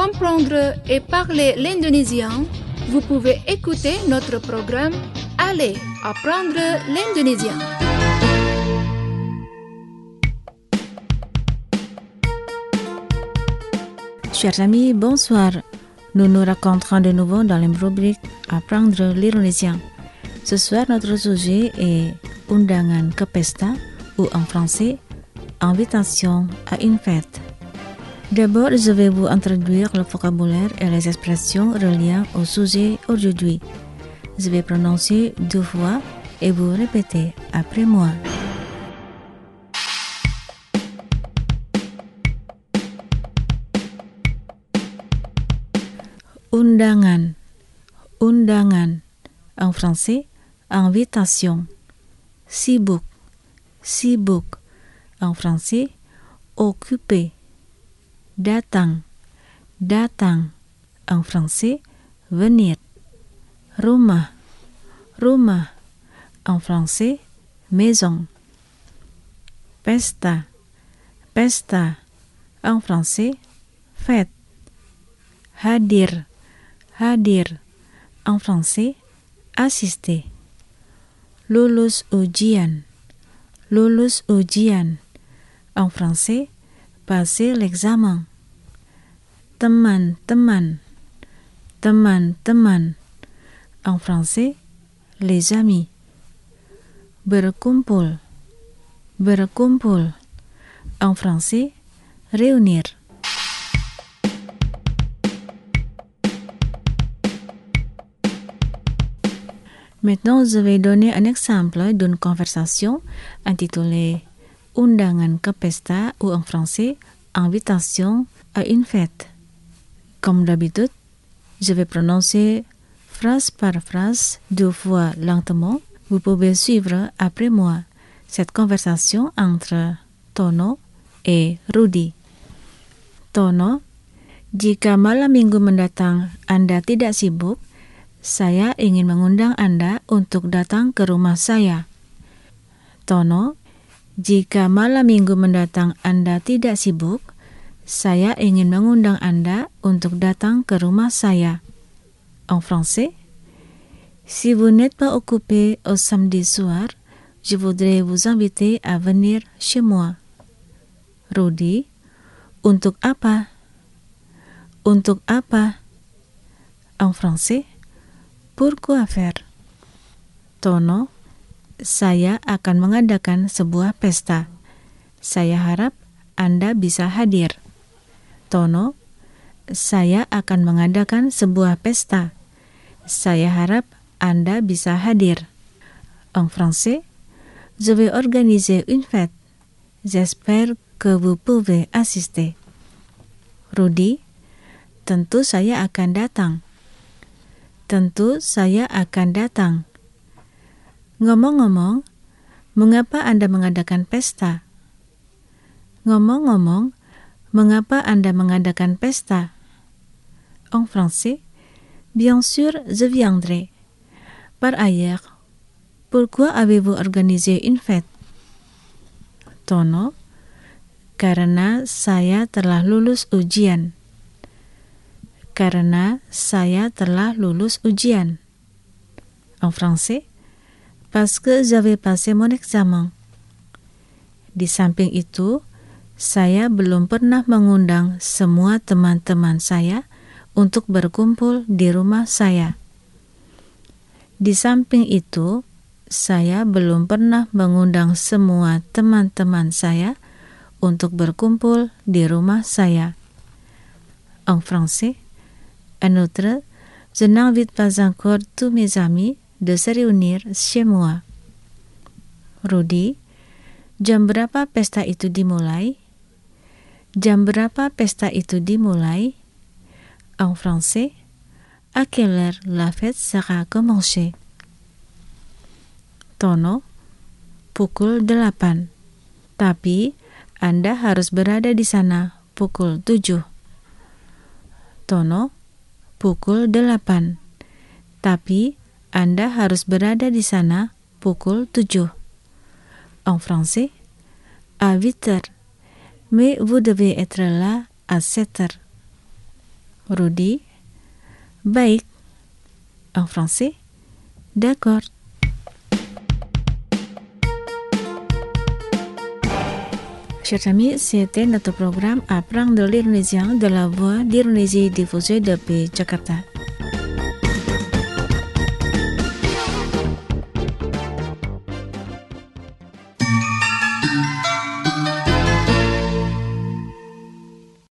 comprendre et parler l'indonésien, vous pouvez écouter notre programme Allez apprendre l'indonésien. Chers amis, bonsoir. Nous nous rencontrons de nouveau dans la rubrique Apprendre l'indonésien. Ce soir, notre sujet est undangan ke pesta ou en français, invitation à une fête. D'abord, je vais vous introduire le vocabulaire et les expressions reliées au sujet aujourd'hui. Je vais prononcer 2 fois et vous répétez après moi. Undangan, undangan. En français, invitation. Sibuk, sibuk. En français, occupé. Datang, datang. En français, venir. Rumah, rumah. En français, maison. Pesta, pesta. En français, fête. Hadir, hadir. En français, assister. Lulus ujian, lulus ujian. En français, passer l'examen. Teman-teman, teman-teman. En français, les amis. Berkumpul, berkumpul. En français, réunir. Maintenant, je vais donner un exemple d'une conversation intitulée Undangan ke pesta ou en français Invitation à une fête. Comme d'habitude, je vais prononcer phrase par phrase 2 fois lentement. Vous pouvez suivre après moi cette conversation entre Tono et Rudy. Tono, jika malam minggu mendatang Anda tidak sibuk, saya ingin mengundang Anda untuk datang ke rumah saya. Tono, jika malam minggu mendatang Anda tidak sibuk, saya ingin mengundang Anda untuk datang ke rumah saya. En français, si vous n'êtes pas occupé au samedi soir, je voudrais vous inviter à venir chez moi. Rudy, untuk apa? Untuk apa? En français, pourquoi faire? Tono, saya akan mengadakan sebuah pesta. Saya harap Anda bisa hadir. Tono, saya akan mengadakan sebuah pesta. Saya harap Anda bisa hadir. En français, je vais organiser une fête. J'espère que vous pouvez assister. Rudy, tentu saya akan datang. Tentu saya akan datang. Ngomong-ngomong, mengapa Anda mengadakan pesta? Ngomong-ngomong, mengapa Anda mengadakan pesta? En français, bien sûr, je viendrai. Par ailleurs, pourquoi avez-vous organisé une fête? Tono, karena saya telah lulus ujian. Karena saya telah lulus ujian. En français, parce que j'avais passé mon examen. Di samping itu, saya belum pernah mengundang semua teman-teman saya untuk berkumpul di rumah saya. Di samping itu, saya belum pernah mengundang semua teman-teman saya untuk berkumpul di rumah saya. En français, en outre, je n'invite pas encore tous mes amis de se réunir chez moi. Rudy, jam berapa pesta itu dimulai? Jam berapa pesta itu dimulai? En français, à quelle heure la fête sera commencée? Tono, pukul 8. Tapi Anda harus berada di sana pukul 7. Tono, pukul 8. Tapi Anda harus berada di sana pukul 7. En français, à 8 heures. Mais vous devez être là à 7 heures. Rudy. Baik. En français. D'accord. Chers amis, c'était notre programme Apprendre l'indonésien de la voix d'Indonésie diffusée depuis Jakarta.